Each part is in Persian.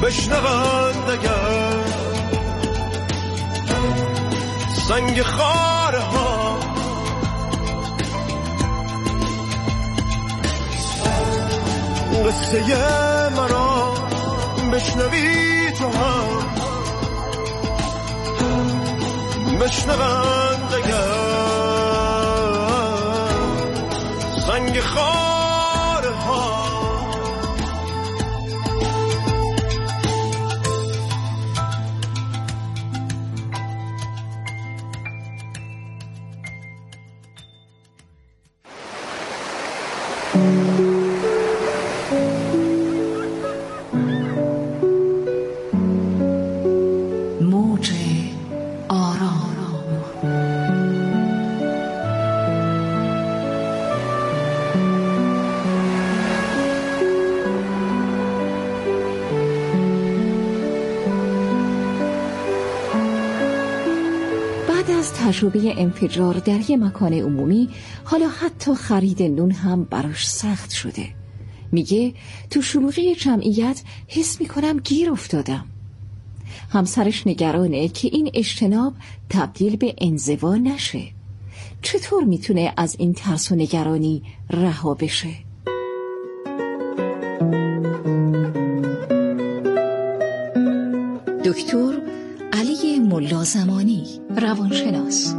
بشنوند اگر سنگ خاره ها قصه مرا بشنوی تو هم بشنوند اگر سنگ خاره ها موج آرام. بعد از تجربه انفجار در یک مکان عمومی، حالا حتی خرید نون هم براش سخت شده. میگه تو شلوغی جمعیت حس میکنم گیر افتادم. همسرش نگرانه که این اجتناب تبدیل به انزوا نشه. چطور میتونه از این ترس و نگرانی رها بشه؟ دکتر علی ملازمانی، روانشناس.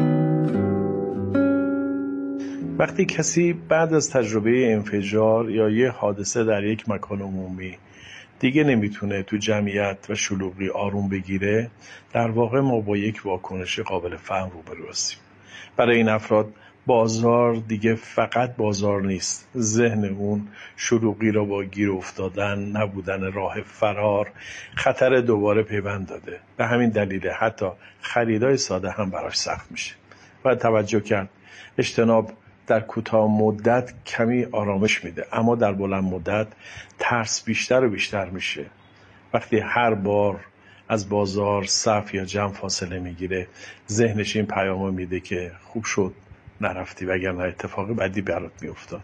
وقتی کسی بعد از تجربه انفجار یا یه حادثه در یک مکان عمومی دیگه نمیتونه تو جمعیت و شلوغی آروم بگیره، در واقع ما با یک واکنش قابل فهم روبرو هستیم. برای این افراد بازار دیگه فقط بازار نیست. ذهن اون شلوغی را با گیر افتادن، نبودن راه فرار، خطر دوباره پیوند داده. به همین دلیل حتی خریدای ساده هم براش سخت میشه. باید توجه کرد اجتناب در کوتاه مدت کمی آرامش میده، اما در بلند مدت ترس بیشتر و بیشتر میشه. وقتی هر بار از بازار، صف یا جمع فاصله میگیره، ذهنش این پیامو میده که خوب شد نرفتی وگرنه اتفاق بدی برات میافتاد.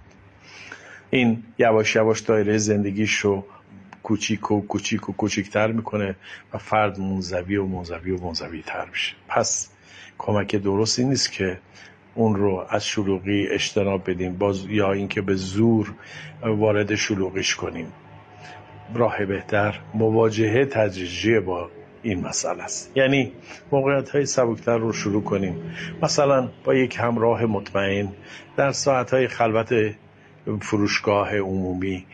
این یواش یواش دایره زندگیشو کوچیک و کوچیکتر میکنه و فرد منزوی تر میشه. پس کمک درستی نیست که اون رو از شلوغی اجتناب بدیم یا اینکه به زور وارد شلوغیش کنیم. راه بهتر مواجهه تدریجی با این مسئله است. یعنی موقعیت‌های سبکتر رو شروع کنیم، مثلا با یک همراه مطمئن در ساعت‌های خلوت فروشگاه عمومی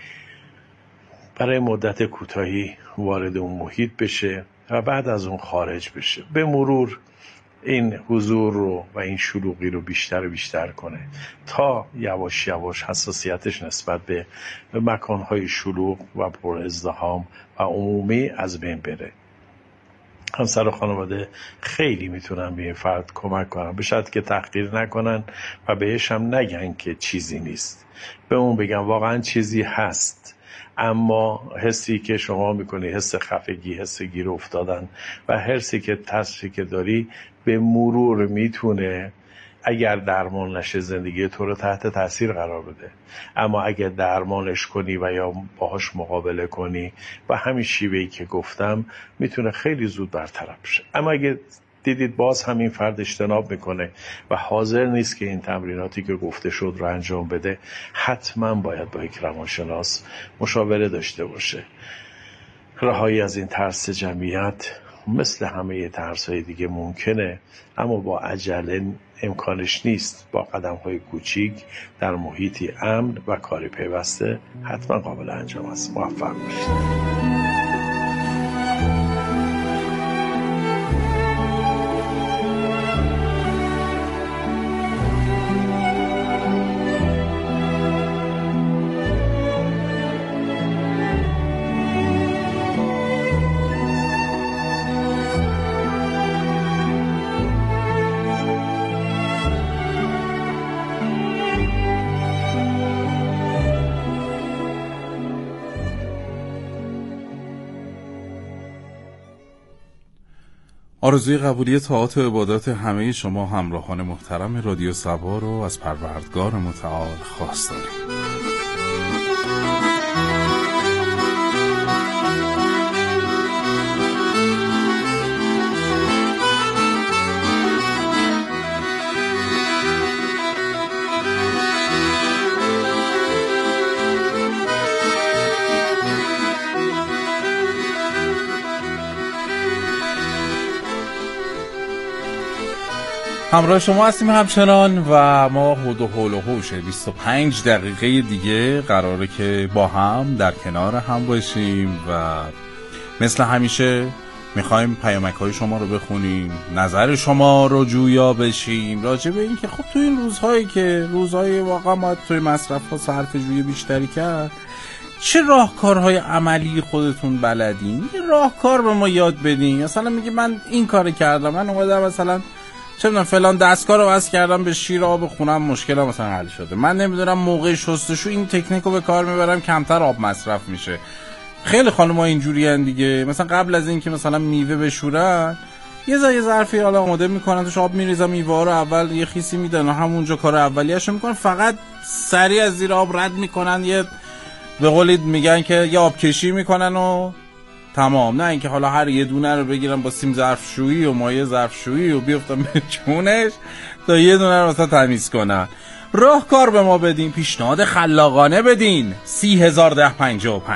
برای مدت کوتاهی وارد اون محیط بشه و بعد از اون خارج بشه. به مرور این حضور رو و این شلوغی رو بیشتر و بیشتر کنه تا یواش یواش حساسیتش نسبت به مکانهای شلوغ و پر ازدحام و عمومی از بین بره. همسر و خانواده خیلی میتونن به این فرد کمک کنن، به شرطی که تحقیر نکنن و بهش هم نگن که چیزی نیست. به اون بگن واقعا چیزی هست، اما حسی که شما میکنی، حس خفگی، حس گیر افتادن و حسی که ترسی که داری، به مرور میتونه اگر درمان نشه زندگی تو رو تحت تاثیر قرار بده. اما اگر درمانش کنی و یا باهاش مقابله کنی و همین شیوهی که گفتم، میتونه خیلی زود برطرف بشه. اما اگر دیدید باز همین فرد اجتناب میکنه و حاضر نیست که این تمریناتی که گفته شد رو انجام بده، حتما باید با یک روانشناس مشاوره داشته باشه. رهایی از این ترس جمعیت مثل همه ترس‌های دیگه ممکنه، اما با عجله امکانش نیست. با قدم‌های کوچیک در محیطی امن و کاری پیوسته حتما قابل انجام است. موفق باشید. آرزوی قبولی طاعات و عبادات همه شما همراهان محترم رادیو صبا رو از پروردگار متعال خواست داریم. همراه شما هستیم همچنان و ما حول و حوش 25 دقیقه دیگه قراره که با هم در کنار هم باشیم و مثل همیشه میخوایم پیامک‌های شما رو بخونیم، نظر شما رو جویا بشیم راجع به این که خب تو این روزهایی که روزهای واقعا ما توی مصرف ها صرف جوی بیشتری کرد، چه راهکارهای عملی خودتون بلدین؟ یه راهکار به ما یاد بدین. مثلا میگه من این کار کردم، من اومدم مثلا چه میدونم فلان دستگاه رو وصل کردم به شیر آب خونم، مشکلم مثلا حل شده. من نمیدونم موقع شستشو این تکنیک رو به کار میبرم، کمتر آب مصرف میشه. خیلی خانم‌ها اینجوریان دیگه، مثلا قبل از این که مثلا میوه بشورن یه ظرفی حالا آماده میکنن، توش آب میریزن، میوه رو اول یه خیسی میدن و همونجا کار اولیه‌شو میکنن، فقط سریع از زیر آب رد میکنن، یه به قولید میگن که یه آب کشی میکنن و تمام. نه اینکه حالا هر یه دونه رو بگیرن با سیم ظرفشویی و مایع ظرفشویی و بیفتن به چونش تا یه دونه رو مثلا تمیز کنن. راهکار به ما بدین، پیشنهاد خلاقانه بدین. 301055.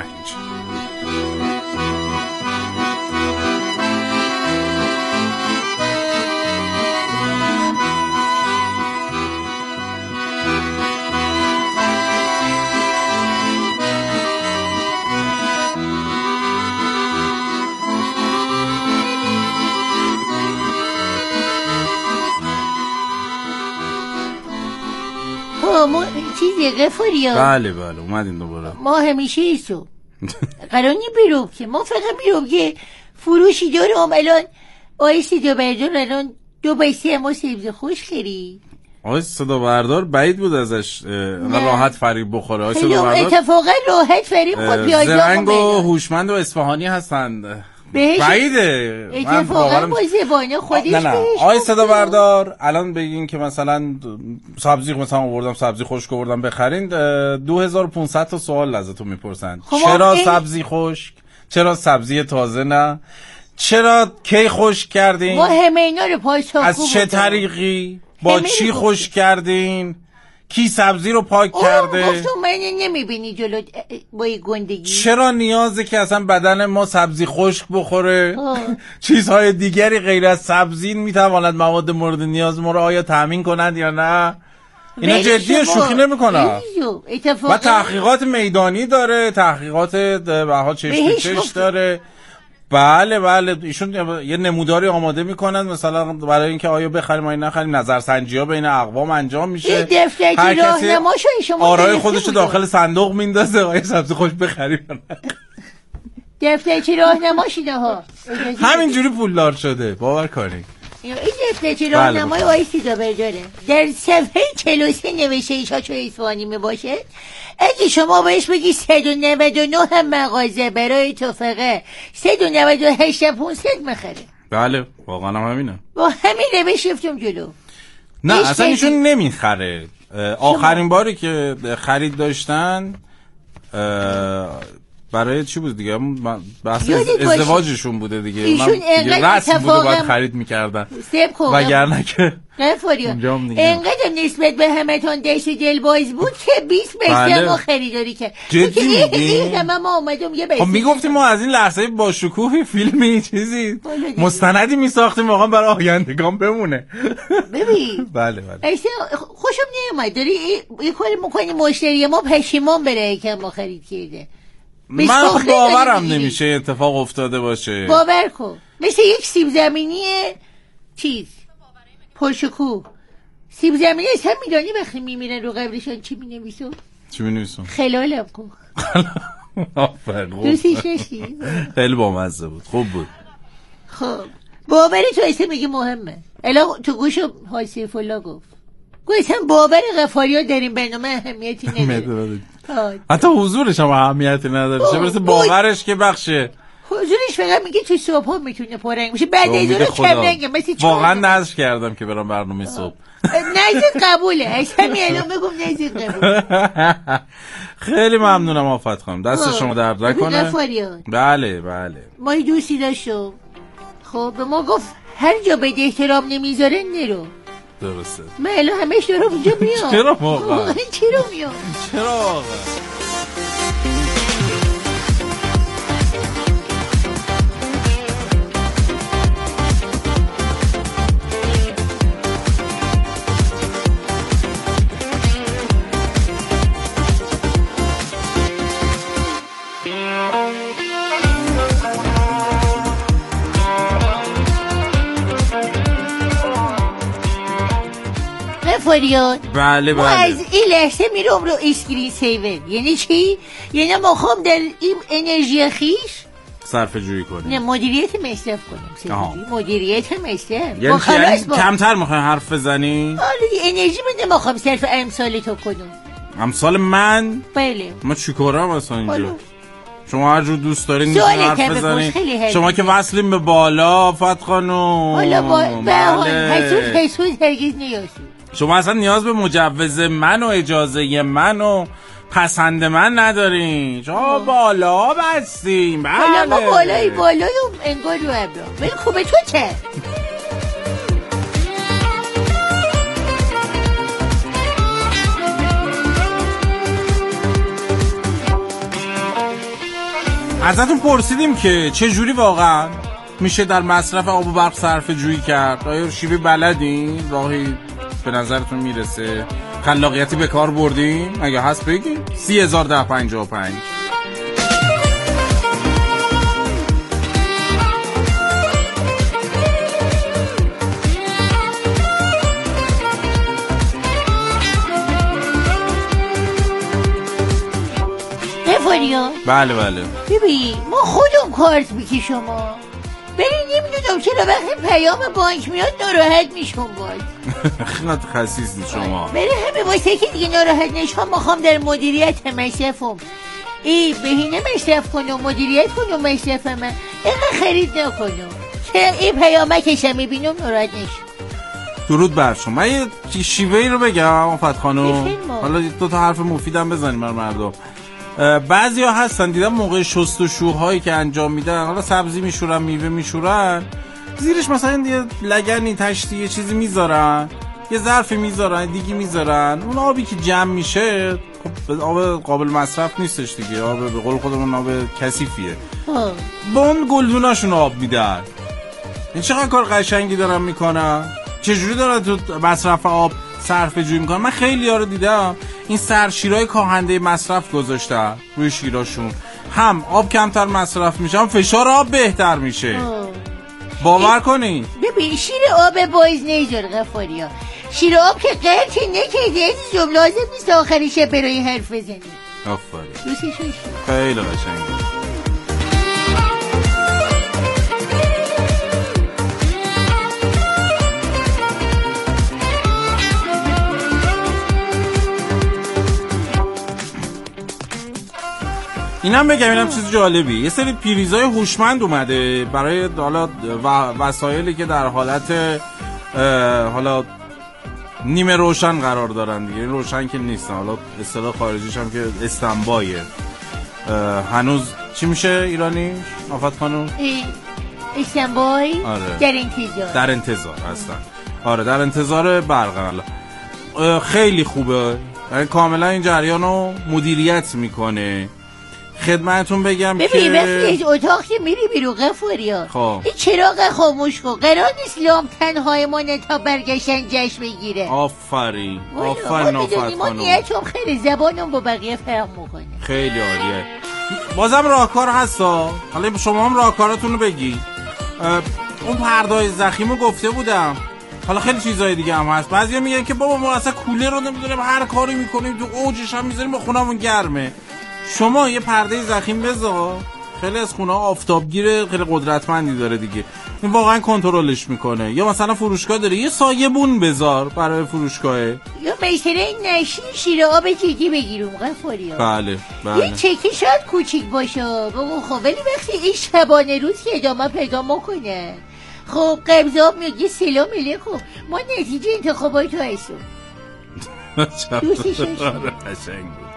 ما چیزی غفاری ها. بله اومدین دوباره. ما همیشه ایسو قرانی بیروب که ما فقط بیروب که فروشی دارم الان آی صدا بردار الان 2 بای 3 ما سبز خوش خری. آی صدا بردار بعید بود ازش راحت فریب بخوره. آی صدا بردار اتفاقا راحت فریب خود پیاده زرنگ و هوشمند و اصفهانی هستند. بعیده اتفاقا با زبانه خودش نه آی صدا بردار الان بگین که مثلا سبزی مثلا آوردم سبزی خشک آوردم بخرین 2500 تا سوال ازتون میپرسن. چرا سبزی خشک؟ چرا سبزی تازه نه؟ چرا کی خشک کردین؟ ما همه اینا رو پاسخگو از چه طریقی؟ با چی خشک کردین؟ کی سبزی رو پاک کرده؟ گفتم من نمیبینی جلو با این گندگی. چرا نیازه که اصلا بدن ما سبزی خشک بخوره؟ چیزهای دیگری غیر از سبزی میتواند مواد مورد نیاز ما رو آیا تامین کنند یا نه؟ اینا جدیه، شوخی نمیکنم. و تحقیقات میدانی داره، تحقیقات به حال چش داره. بله ایشون یه نموداری آماده میکنن مثلا برای اینکه آیا بخریم یا نخریم، نظرسنجی ها بین اقوام انجام میشه، هر کسی آرای خودش رو داخل صندوق میندازه آیا سبزی خوش بخریم یا نه. دفترچه راهنماشیده ها همینجوری پولدار شده، باور کنید. این دفترچه راهنمای آی صدا برداره در صفحه 43 نوشته ایشا چو اصفهانی میباشه. اگه شما بهش بگی 199 هم مغازه برای توفقه 198 500 میخره. بله واقعا هم همینه، با همین روش رفتم جلو. نه اصلا ایشون نمیخره. آخرین باری که خرید داشتن برای چی بود دیگه؟ بحث ازدواجشون بوده دیگه. ایشون رسم بود و باید خرید میکردن وگرنه که انقدر نسبت به همتون دست و دلباز بود که 20 بسته ما خریداری که جدی میگی؟ همه ما اومدم یه بسته. خب میگفتیم ما از این لحظه با شکوه فیلمی چیزی مستندی میساختیم واقعا برای آیندگان بمونه. ببین بله خوشم نمیاد داری یه کاری میکنی مشتری ما پشیمان بره که ما خرید کرده. من باورم نمیشه اتفاق افتاده باشه. باور کن مثل یک سیب زمینی چیز پرشکوه. سیب زمینی هم میدانی وقتی میمیرن رو قبرشان چی مینویسون؟ چی مینویسون؟ خلالم کن. دوستی ششی خیلی بامزه بود، خوب بود. خب باوری تو ایسه میگه مهمه. الا تو گوشو های سیف الله گفت گفتم باور غفاری ها در این برنامه اهمیتی نداره. حتی حضورش هم اهمیتی نداره. چه برسه باورش که بخشه. حضورش فقط میگه تو صبح ها میتونه پرنگ میشه، بعد از اون کم رنگه. واقعا نذر کردم که برام برنامه صبح. نزد قبوله، از همین الان بگم نزد قبوله. خیلی ممنونم آفت خانم، دست شما درد نکنه. بله ما یه دوستی داشتم خب به ما گفت هر جا به احترام نمیذاره نرو. درسته. من الان همش دارم اونجا میام. چرا واقعا؟ چرا میام؟ چرا واقعا؟ فریاد بله ما از این لحظه میرم رو اسکرین سیور. یعنی چی؟ یعنی ما خوام در این انرژی خیش صرفه جویی کنیم، نه مدیریت مصرف کنیم. مدیریت مصرف یعنی کمتر میخوایم حرف بزنی؟ آره انرژی بنده ما خوام صرف امثال تو کنم. امثال من؟ بله. ما چی کارم اصلا اینجا؟ شما هر جور دوست دارین میتونین حرف بزنین. شما که وصلیم به بالا فت خانوم. حالا حسود هرگز نیازی. شما اصلا نیاز به مجوز من و اجازه من و پسند من ندارین. شما بالا بستیم. بله حالا ما بالای انگار رو ابرا. ولی خوبه تو چه؟ ازتون پرسیدیم که چه جوری واقعا میشه در مصرف آب و برق صرفه جویی کرد. آیا شیوه بلدین؟ راهی به نظرتون میرسه؟ خلاقیتی به کار بردین؟ اگه هست بگین. 30,1055. بله ببین ما خودم کارت میکشم ما برین. نمیدونم چرا وقتی پیام بانک میاد ناراحت میشم باز. خیلی خسیسید شما. برای همه واسه که دیگه ناراحت نشم میخوام در مدیریت مصرفم بهینه مصرف کنم، مدیریت کنم مصرف من، اینقدر خرید نکنم که این پیامه کشم میبینم ناراحت نشم. درود بر شما. من یه شیوهی رو بگم آفت خانم، حالا 2 تا حرف مفیدم بزنیم بر مردم. بعضیا هستن دیدم موقع شستشوهایی که انجام میدن، حالا سبزی میشورن، میوه میشورن، زیرش مثلا یه لگنی تشتی یه چیزی میذارن، یه ظرفی میذارن، دیگه میذارن. اون آبی که جمع میشه خب آب قابل مصرف نیستش دیگه، آب به قول خودمون آب کثیفیه. با اون گلدوناشون آب میدن. این چقدر کار قشنگی دارن میکنن. چجوری دارن تو مصرف آب صرفه جویی میکنن؟ من خیلی ها رو دیدم این سرشیرای کاهنده مصرف گذاشتن روی شیراشون، هم آب کمتر مصرف میشه هم فشار آب بهتر میشه. باور کنین. ببین شیر آب باز نیجار غفاریا، شیر آب که قرطی نکرده این جمله لازم نیست آخریشه برای حرف بزنی. آفرین دوستشون خیلی قشنگه. اینم بگم، اینم چیز جالبی، یه سری پریزای هوشمند اومده برای حالا وسایلی که در حالت حالا نیمه روشن قرار دارن دیگه. این روشن که نیستن، حالا اصطلاح خارجیش هم که استنبایه. هنوز چی میشه ایرانی آفت خانم؟ استنبای. آره. در انتظار هستن. آره در انتظار برق. خیلی خوبه، کاملا این جریان رو مدیریت میکنه. خدمتون بگم ببین که وقتی از اتاق که میری بیرون غفوریا این چراغ خاموش کن، قرار نیست لام تنهای مانه تا برگشتن جشن بگیره. آفرین آفرین آفرین. ما نیتم خیلی زبانم با بقیه فرق میکنه. خیلی عالیه. بازم راهکار هستا، حالا شما هم راهکاراتون رو بگی. اون پردای زخیمو گفته بودم، حالا خیلی چیزای دیگه هم هست. بعضیا میگن که بابا ما اصلا کولر رو نمیدونیم هر کاری میکنیم تو اوجش هم میذاریم با خونمون گرمه. شما یه پرده زخیم بذار، خیلی از خونه آفتابگیر خیلی قدرتمندی داره دیگه، این واقعا کنترلش میکنه. یا مثلا فروشگاه داره یه سایبون بذار برای فروشگاهه، یا مثلا نشین شیر آب جدی بگیرم غفاریا. بله یه چکی شاید کوچیک باشه بابا، خب ولی وقتی این شبانه روز که ادامه پیدا میکنه خب قبضاب میگه سلام علیکم، ما نتیجه انتخابات تو هستیم. دوستشون قشنگ.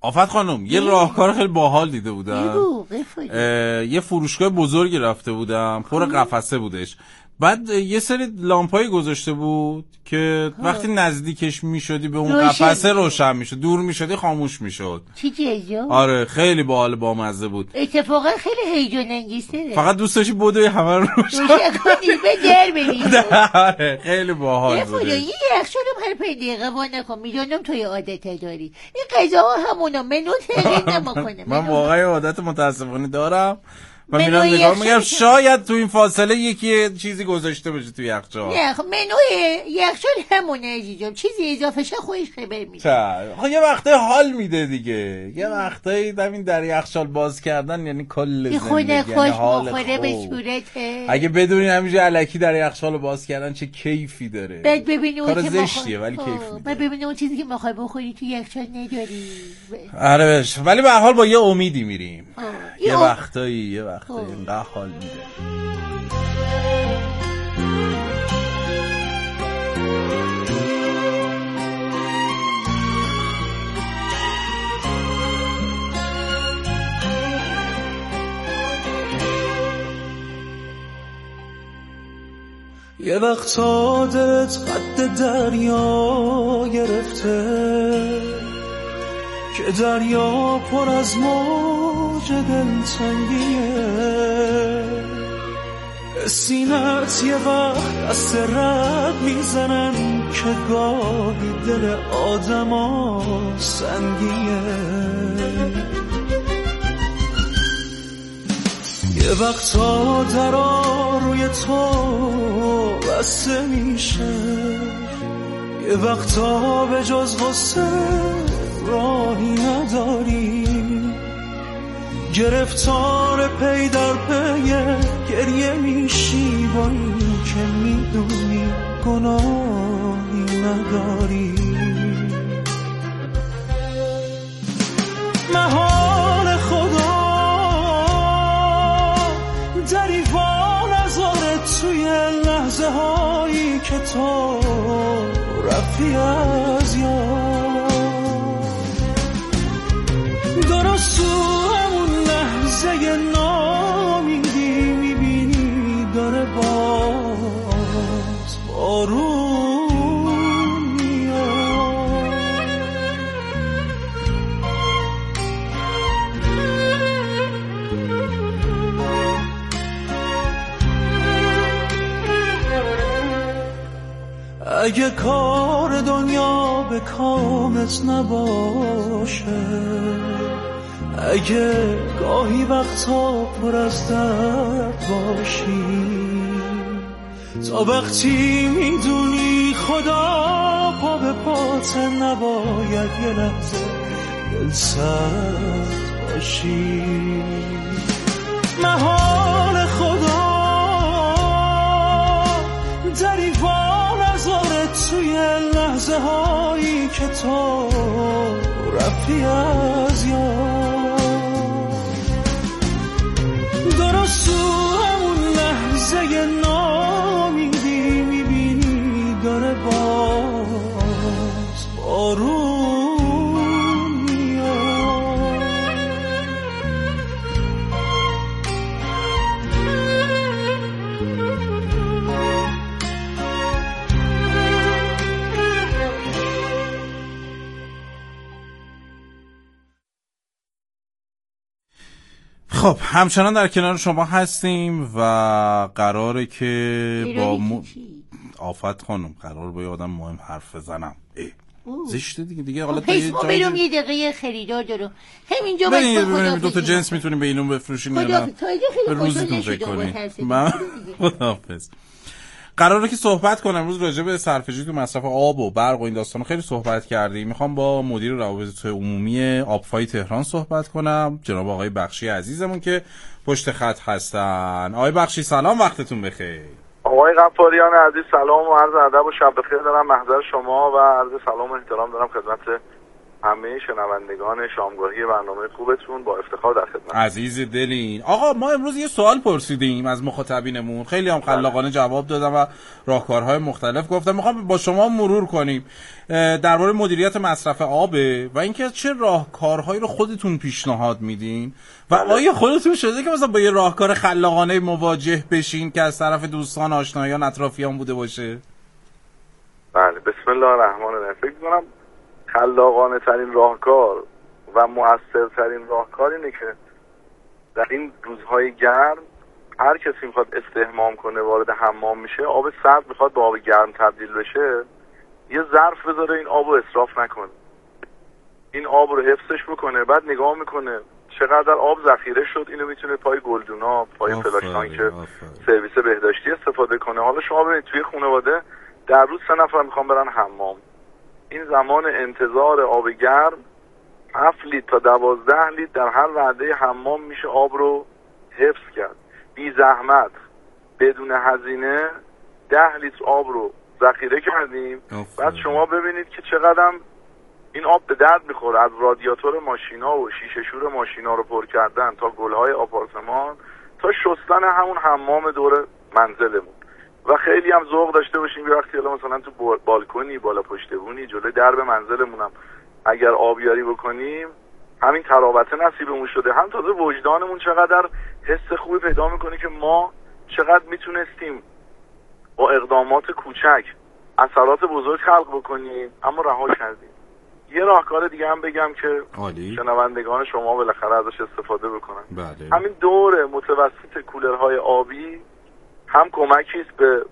آفت خانم یه راهکار خیلی باحال دیده بودم. یه فروشگاه بزرگی رفته بودم، پر قفسه بودش. بعد یه سری لامپایی گذاشته بود که وقتی نزدیکش میشدی به اون قفسه روشن میشد، دور میشدی خاموش میشد. چی جزا؟ آره خیلی باحال بامزه بود. اتفاقا خیلی هیجان انگیزه. فقط دوست داشتی بدوی همه رو روشن کنی به در بریم. آره خیلی باحال بود. یه یخچالم هر 5 دقیقه وا نکن، میدونم تو یه عادت داری. این غذاها همونا منو تغییر نمیکنه. من واقعا عادت متاسفانه دارم. من میرم نگاه میگم شاید تو این فاصله یکی چیزی گذاشته باشه تو یخچال. نه خب منو یخچال همونه عزیزم، چیزی اضافه شه خودش خبر میده. خب یه وقته حال میده دیگه، یه وقتایی همین در یخچال باز کردن یعنی کل زندگی، خونه خوش مخوره به خوب. صورته. اگه بدونی همیشه الکی در یخچال باز کردن چه کیفی داره. بعد ببینی اون کار که زشتیه ولی کیف میده. بعد ببینی اون چیزی که میخوای بخوری تو یخچال نداری. آره بش، ولی به هر حال با یه امیدی میریم. یه وقتایی اینقدر حال میده. یه وقتا دلت قد دریا گرفته که دریا پر از موج دلتنگیه، سینت یه وقت دست رد میزنن که گاهی دل آدما سنگیه، یه وقتا درا روی تو بسته میشه، یه وقتا به جز غصه راهی نداری، گرفتار پی در پی گریه میشی با این که میدونی گناهی نداری. محال خدا دریوان نذاره توی لحظه هایی که تو رفتی از یاد، درست تو همون لحظه نامیدی میبینی داره باز بارون میاد. اگه کار دنیا به کامت نباشه، اگه گاهی وقتا پر از درد باشی، تا وقتی میدونی خدا پا به پات نباید یه لحظه دل سرد باشی. محال خدا دریوان نذاره توی لحظه هایی که تو رفتی از یاد، درست تو همون لحظه نامیدی میبینی داره باز بارون میاد. خب همچنان در کنار شما هستیم و قراره که با آفت خانم قرار با یه آدم مهم حرف بزنم. زشته دیگه حالا تا یه جایی بریم یه دقیقه خریدار دارم همینجا ببینیم دو تا جنس میتونیم به اینون بفروشیم یا نه. به روزتون فکر کنیم. خداحافظ. قراره که صحبت کنم امروز راجع به صرفه‌جویی تو مصرف آب و برق و این داستانا خیلی صحبت کردیم. میخوام با مدیر روابط عمومی آبفای تهران صحبت کنم، جناب آقای بخشی عزیزمون که پشت خط هستن. آقای بخشی سلام، وقتتون بخیر. آقای غفاریان عزیز سلام و عرض ادب و شب بخیر دارم محضر شما و عرض سلام و احترام دارم خدمت همه شنوندگان شامگاهی برنامه خوبتون با افتخار در خدمت. عزیز دلین. آقا ما امروز یه سوال پرسیدیم از مخاطبینمون، خیلی هم خلاقانه جواب دادن و راهکارهای مختلف گفتن. میخوام با شما مرور کنیم درباره مدیریت مصرف آبه و اینکه چه راهکارهایی رو خودتون پیشنهاد میدین و آیا خودتون شده که مثلا با یه راهکار خلاقانه مواجه بشین که از طرف دوستان، آشنایان، اطرافیان بوده باشه؟ بله، بسم الله الرحمن الرحیم. فکر می‌کنم خلاقانه ترین راهکار و مؤثرترین راهکار اینه که در این روزهای گرم هر کسی میخواد استحمام کنه وارد حمام میشه، آب سرد میخواد به آب گرم تبدیل بشه، یه ظرف بذاره این آب رو اسراف نکنه، این آب رو حفظش بکنه، بعد نگاه میکنه چقدر آب ذخیره شد، اینو میتونه پای گلدونا، پای فلاش تانک سرویس بهداشتی استفاده کنه. حالا شما ببینید توی خانواده در روز 3 نفر میخوان برن حمام، این زمان انتظار آب گرم 7 لیتر تا 12 لیتر در هر وعده حمام میشه آب رو حفظ کرد. بی زحمت بدون هزینه 10 لیتر آب رو ذخیره کردیم. بعد شما ببینید که چقدر این آب به درد میخوره، از رادیاتور ماشینا و شیشه شور ماشینا رو پر کردن تا گلهای آپارتمان تا شستن همون حمام دور منزلمون. و خیلی هم ذوق داشته باشیم یه وقتی مثلا تو بالکنی، بالا پشتبونی، جلوی درب منزلمونم اگر آبیاری بکنیم، همین تراوت نصیبمون شده، هم تازه وجدانمون چقدر حس خوبی پیدا میکنه که ما چقدر میتونستیم با اقدامات کوچک اثرات بزرگ خلق بکنیم، اما رها کردیم. یه راهکار دیگه هم بگم که شنوندگان شما بالاخره ازش استفاده بکنن. بله. همین دور متوسط کولرهای آبی هم کمکی است به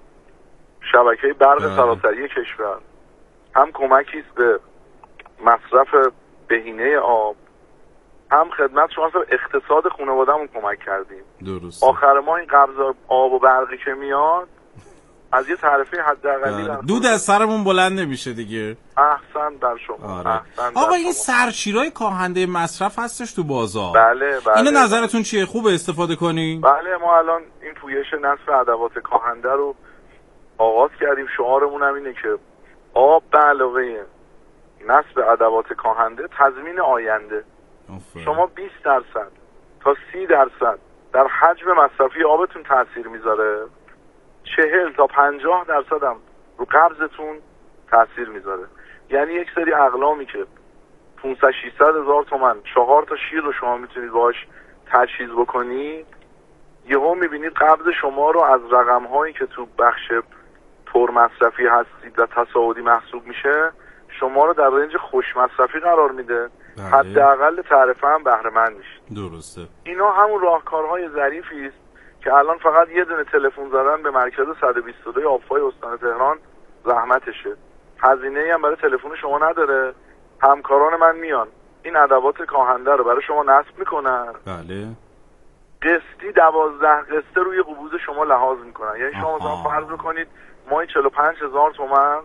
شبکه برق سراسری کشور، هم کمکی است به مصرف بهینه آب، هم خدمت شما سر اقتصاد خانواده‌مون کمک کردیم. درست. آخر ما این قبض آب و برقی که میاد از یه تعرفه حداقلی دود از سرمون بلند نمیشه دیگه. احسن در شما. آره. آقا این سرشیرای کاهنده مصرف هستش تو بازار. بله. اینو نظرتون چیه؟ خوبه استفاده کنیم؟ بله، ما الان این پویش نصب ادوات کاهنده رو آغاز کردیم. شعارمون هم اینه که آب به علاوه نصب ادوات کاهنده تضمین آینده. شما 20% تا 30% در حجم مصرفی آبتون تاثیر میذاره، 40 تا 50% هم رو قبضتون تاثیر میذاره. یعنی یک سری اقلامی که 500-600 هزار تومان 4 تا شیر رو شما میتونید باهاش تجهیز بکنید، یهو میبینید قبض شما رو از رقم‌هایی که تو بخش پر مصرفی هستید و تصاعدی محسوب میشه، شما رو در رنج خوش مصرفی قرار میده. حداقل تعرفه هم بهره مند میشید. درسته. اینا همون راهکارهای ظریفی است که الان فقط یه دونه تلفن زدن به مرکز 122 آبفای استان تهران زحمتشه. هزینه‌ای هم برای تلفن شما نداره. همکاران من میان این ادوات کاهنده رو برای شما نصب میکنن. بله. قسطی 12 قسطه روی قبوز شما لحاظ میکنن. یعنی شما مثلا فرض بکنید ماهی 45,000 تومان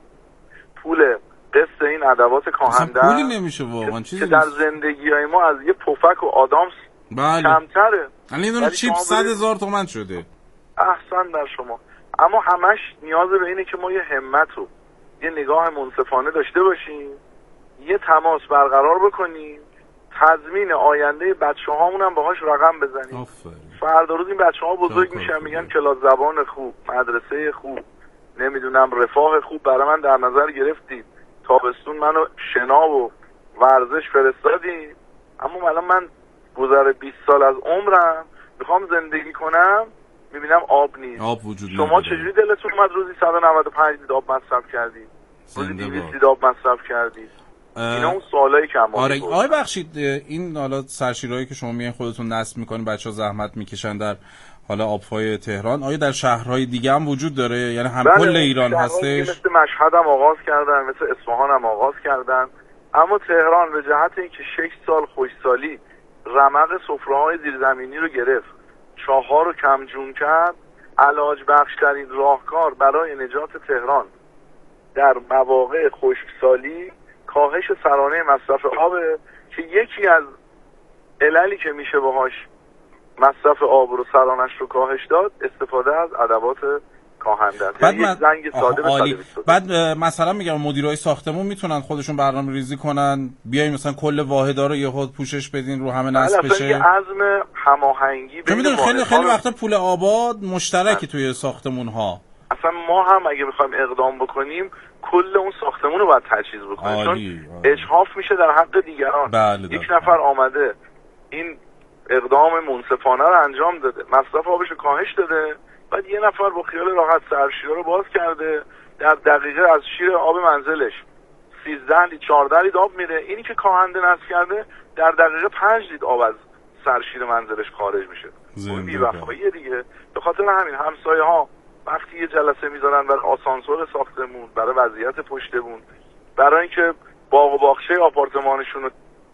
پول قسط این ادوات کاهنده پولی نمیشه واقعا، چیزی که در زندگی‌های ما از یه پفک و آدامس کمتره. یعنی این چیپ 100,000 تومان شده. احسن در شما. اما همش نیاز به اینه که ما یه همت و یه نگاه منصفانه داشته باشیم، یه تماس برقرار بکنیم، تضمین آینده بچه‌هامون هم باهاش رقم بزنیم. فردا روز این بچه‌ها بزرگ میشن میگن کلاس زبان خوب، مدرسه خوب، نمیدونم رفاه خوب برای من در نظر گرفتید، تابستون منو شنا و ورزش فرستادید، اما الان من گذر 20 سال از عمرم میخوام زندگی کنم میبینم آب نیست. آب وجود نداره. شما چجوری دلتون اومد روزی 195 لیتر آب مصرف کردید؟ روزی 200 لیتر آب مصرف کردید؟ اینا اون سوالایی که ما آره آقای بخشید، این حالا سرشیرایی که شما میگین خودتون نصب میکنین، بچه‌ها زحمت میکشن در حالا آبفای تهران، آیا در شهرهای دیگه هم وجود داره؟ یعنی هم کل ایران هستش؟ مثل مشهد هم آغاز کردن، مثل اصفهان هم آغاز کردن، اما تهران به جهت اینکه 6 سال خوشسالی رمق سفره‌های زیرزمینی رو گرفت، چاه‌ها رو کمجون کرد، علاج بخش‌ترین راهکار برای نجات تهران در مواقع خشکسالی کاهش سرانه مصرف آبه که یکی از عللی که میشه باهاش مصرف آب رو سرانش رو کاهش داد استفاده از ادوات کاهنده است. یعنی یک زنگ ساده به 122. بعد مثلا میگم مدیرای ساختمون میتونن خودشون برنامه‌ریزی کنن بیاین مثلا کل واحدا رو یهو پوشش بدین رو همه نصب بشه. اصلا عزم هماهنگی بین خیلی وقتا پول آباد مشترکی توی ساختمون‌ها. اصلا ما هم اگه بخوایم اقدام بکنیم کل اون ساختمون رو باید تجهیز بکنیم، چون اجحاف میشه در حق دیگران. یک نفر آمده این اقدام منصفانه رو انجام داده، مصرف آبش رو کاهش داده، بعد یه نفر با خیال راحت سرشیرا رو باز کرده، در دقیقه از شیر آب منزلش 13 لیتر 14 لیتر آب میره. اینی که کاهنده نصب کرده در دقیقه 5 لیتر آب از سرشیر منزلش خارج میشه. اون بی‌وفاییه دیگه. به خاطر همین همسایه ها وقتی یه جلسه میذارن برای آسانسور ساختمون، برای وضعیت پشتمون، برای اینکه باغ و باغچه آپارتمانشون رو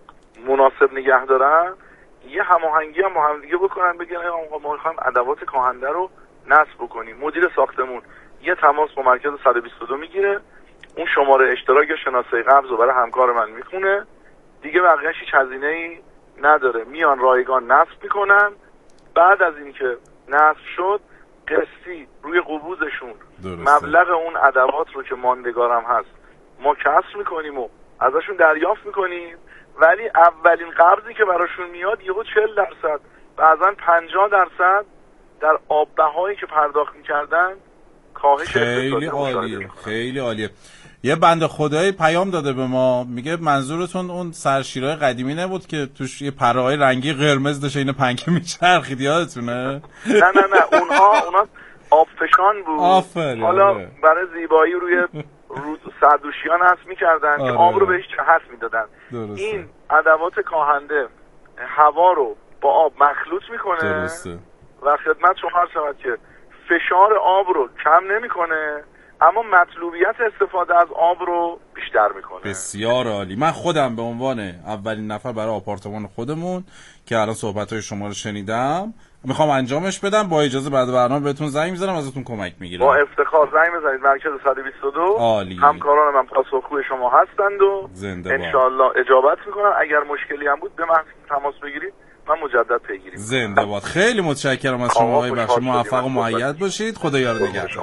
مناسب نگه دارن، یه هماهنگی هم با هم دیگه بکنن، بگن آقا ما می‌خوایم ادوات کاهنده رو نصب بکنیم. مدیر ساختمون یه تماس با مرکز 122 میگیره، اون شماره اشتراک شناسه قبض رو برای همکار من میخونه، دیگه بقیه‌اش هیچ هزینه‌ای نداره، میان رایگان نصب میکنن. بعد از اینکه نصب شد قسطی روی قبوزشون مبلغ اون ادوات رو که ماندگارم هست ما کسر میکنیم و ازشون دریافت میکنیم، ولی اولین قبضی که براشون میاد یهو 40%، بعضا 50% در آب بهایی که پرداخت میکردن کاهش. خیلی عالیه، خیلی عالیه. یه بنده خدایی پیام داده به ما، میگه منظورتون اون سرشیرای قدیمی نبود که توش یه پره‌های رنگی قرمز داشته اینو پنکه میچرخید، یادتونه؟ نه اونا آبفشان بود. حالا برای زیبایی روی سردوشیان نصب میکردن که آب رو بهش جهت میدادن. این ادوات کاهنده هوا رو با آب مخلوط میکنه و خدمت شما عرض شود که فشار آب رو کم نمیکنه، اما مطلوبیت استفاده از آب رو بیشتر میکنه. بسیار عالی. من خودم به عنوان اولین نفر برای آپارتمان خودمون که الان صحبت‌های شما رو شنیدم میخوام انجامش بدم. با اجازه بعد برنامه بهتون زنگ میزنم، ازتون کمک میگیرم. با افتخار زنگ بزنید مرکز 122. عالی. همکاران من پاسخگوی شما هستند و ان شاءالله اجابت میکنن. اگر مشکلی هم بود به من تماس بگیرید، من مجدد پیگیری. زنده باد. خیلی متشکرم از شما آقای بخشی. موفق و مؤید باشید. خدا یار نگهدار.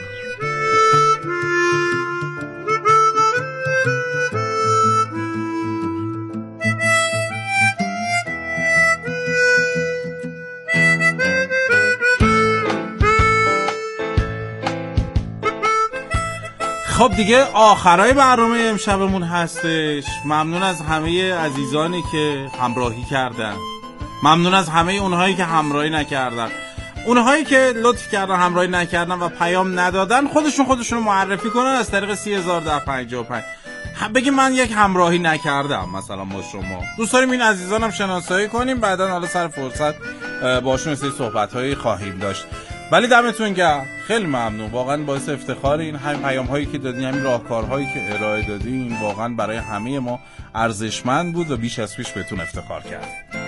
خب دیگه آخرای برنامه امشبمون هستش. ممنون از همه عزیزانی که همراهی کردن، ممنون از همه اونهایی که همراهی نکردن، اونهایی که لطف کردن همراهی نکردن و پیام ندادن خودشون معرفی کنن از طریق 30,055 بگیم من یک همراهی نکردم مثلا با شما. دوست داریم این عزیزانم شناسایی کنیم، بعداً حالا سر فرصت باشون سری صحبت‌هایی خواهیم داشت. ولی دمتون گرم، خیلی ممنون، واقعا باعث افتخار. این همین پیام‌هایی که دادین، همین راهکارهایی که ارائه دادین واقعا برای همه ما ارزشمند بود و بیش از پیش بهتون افتخار کردیم.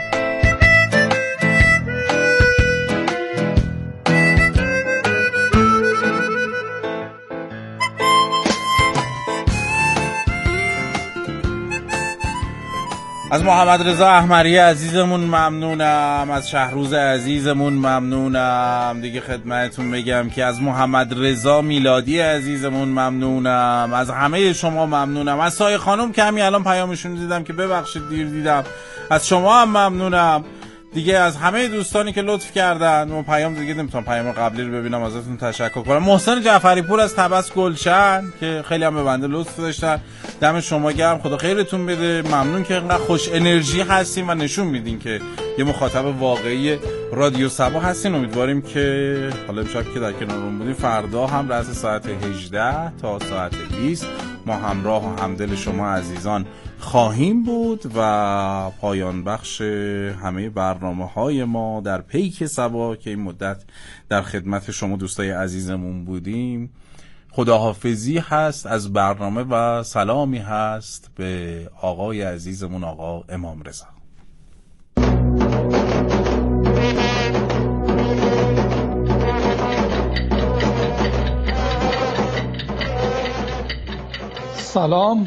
از محمد رضا احمری عزیزمون ممنونم، از شهروز عزیزمون ممنونم دیگه، خدمتتون بگم که از محمد رضا میلادی عزیزمون ممنونم، از همه شما ممنونم، از سایه خانم که همین الان پیامشون دیدم که ببخشید دیر دیدم، از شما هم ممنونم دیگه، از همه دوستانی که لطف کردن. اون پیام دیگه نمیتونم پیام قبلی رو ببینم، ازتون تشکر کنم. محسن جعفری پور از طبس گلشن که خیلی هم به بنده لطف داشتن، دم شما گرم، خدا خیرتون بده. ممنون که اینقدر خوش انرژی هستین و نشون میدین که یه مخاطب واقعی رادیو صبا هستین. امیدواریم که حالا امشب که در کنارمون بودیم فردا هم رأس ساعت 18 تا ساعت 20 ما همراه و همدل شما عزیزان خواهیم بود و پایان بخش همه برنامه‌های ما در پیک صبا که این مدت در خدمت شما دوستای عزیزمون بودیم خداحافظی هست از برنامه و سلامی هست به آقای عزیزمون آقا امام رضا. سلام،